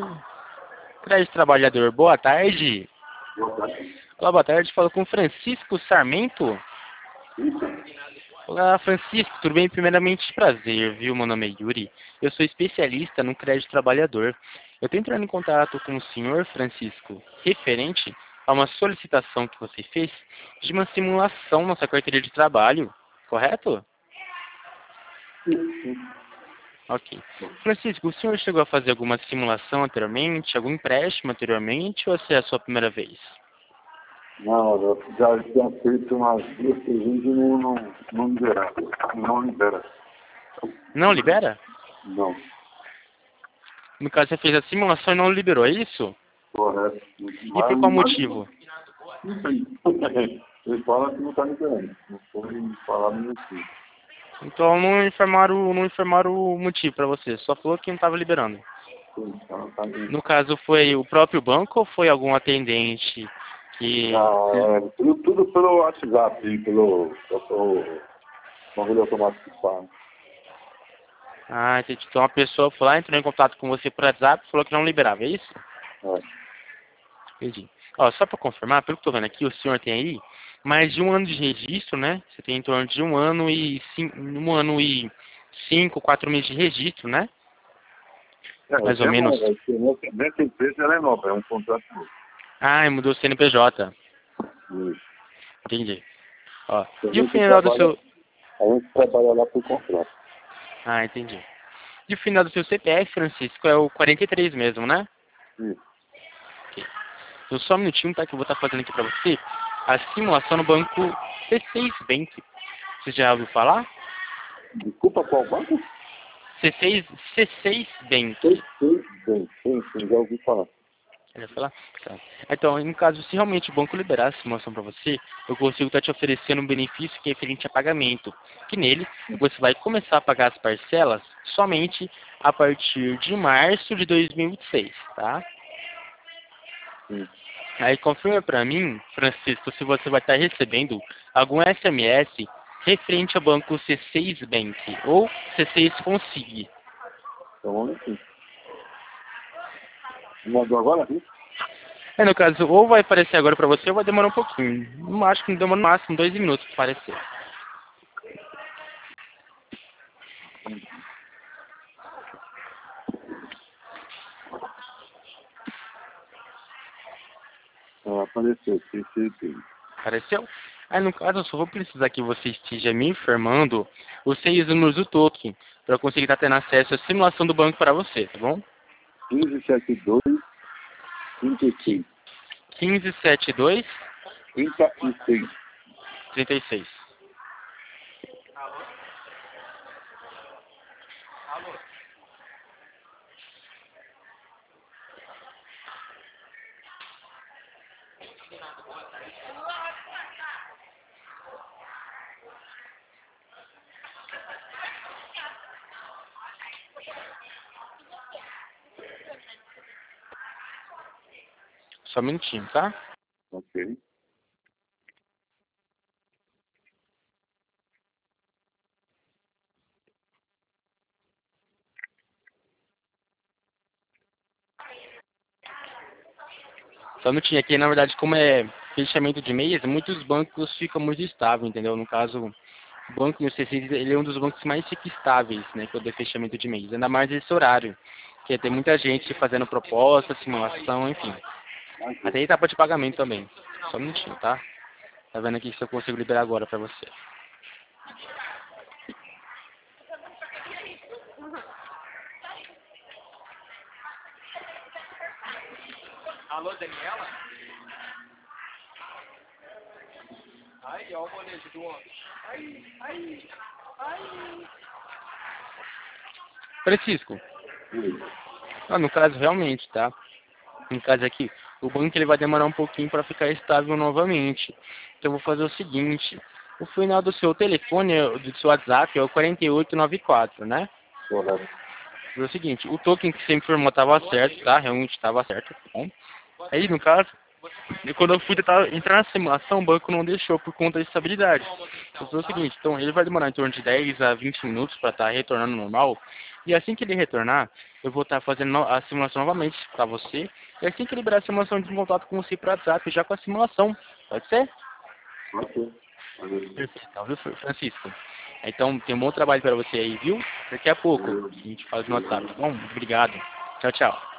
Crédito Trabalhador, boa tarde. Boa tarde. Olá, boa tarde. Falo com Francisco Sarmento. Olá, Francisco, tudo bem? Primeiramente, prazer, viu? Meu nome é Yuri. Eu sou especialista no Crédito Trabalhador. Eu estou entrando em contato com o senhor Francisco, referente a uma solicitação que você fez de uma simulação na sua carteira de trabalho, correto? Sim. Ok. Francisco, o senhor chegou a fazer alguma simulação anteriormente, algum empréstimo anteriormente, ou essa é a sua primeira vez? Não, eu já tinha feito umas 2, 3 vezes e não libera. Não libera. Não libera? Não. No caso, você fez a simulação e não liberou, é isso? Correto. E por qual motivo? Não sei. Ele fala que não está liberando. Não foi falado assim. Então não informaram o motivo para você, só falou que não estava liberando. Sim, tá No caso, foi o próprio banco ou foi algum atendente que... tudo pelo WhatsApp, pelo bagulho automático que fala. Ah, entendi. Então a pessoa foi lá, entrou em contato com você por WhatsApp e falou que não liberava, é isso? É. Entendi. Ó, só para confirmar, pelo que estou vendo aqui, o senhor tem aí mais de 1 ano de registro, né? Você tem em torno de 1 ano e 4 meses de registro, né? Mais ou menos. Nessa empresa ela é nova, é um contrato novo. Ah, mudou o CNPJ. Isso. Entendi. Ó, A e o gente final do seu... trabalha lá por contrato. Ah, entendi. E o final do seu CPF, Francisco, é o 43 mesmo, né? Isso. Ok. Então só um minutinho, tá? Que eu vou estar fazendo aqui para você a simulação no banco C6 Bank. Você já ouviu falar? Desculpa, qual banco? C6 Bank. Sim, já ouvi falar. Já ouviu falar? Tá. Então, no caso, se realmente o banco liberar a simulação para você, eu consigo estar te oferecendo um benefício que é referente a pagamento. Que nele, você vai começar a pagar as parcelas somente a partir de março de 2026, tá? Sim. Aí confirma para mim, Francisco, se você vai estar recebendo algum SMS referente ao banco C6 Bank ou C6 Consig. Então vamos aqui. Mandou agora, viu? No caso, ou vai aparecer agora para você ou vai demorar um pouquinho. Acho que demora no máximo 2 minutos para aparecer. Apareceu, sim. Apareceu? Aí no caso, eu só vou precisar que você esteja me informando os 6 números do token para eu conseguir estar tendo acesso à simulação do banco para você, tá bom? 1572, 36. 1572 36. 36. Só um minutinho, tá? Ok. Só um minutinho aqui, na verdade, como é fechamento de mês, muitos bancos ficam muito estáveis, entendeu? No caso, o banco no C6, ele é um dos bancos mais fica estáveis, né, quando é fechamento de mês. Ainda mais esse horário, que tem muita gente fazendo proposta, simulação, enfim. Até etapa de pagamento também. Só um minutinho, tá? Tá vendo aqui se eu consigo liberar agora pra você. Alô, Daniela? Ai, ó o boleto do homem. Ai. Francisco, no caso, realmente, tá? No caso aqui, o banco ele vai demorar um pouquinho para ficar estável novamente. Então eu vou fazer o seguinte, o final do seu telefone, do seu WhatsApp é o 4894, né? Correto. É o seguinte, o token que você informou estava certo, tá? Realmente estava certo, tá bom? Aí, no caso, E quando eu fui tentar entrar na simulação, o banco não deixou por conta de estabilidade. Eu falei o seguinte, então ele vai demorar em torno de 10 a 20 minutos para estar retornando ao normal. E assim que ele retornar, eu vou estar fazendo a simulação novamente para você. E assim que liberar a simulação, eu entro em contato com você para WhatsApp já com a simulação. Pode ser? Ok. Valeu. Perfeito, então, viu, Francisco? Então, tem um bom trabalho para você aí, viu? Daqui a pouco Valeu. a gente faz no WhatsApp, tá bom? Muito obrigado. Tchau, tchau.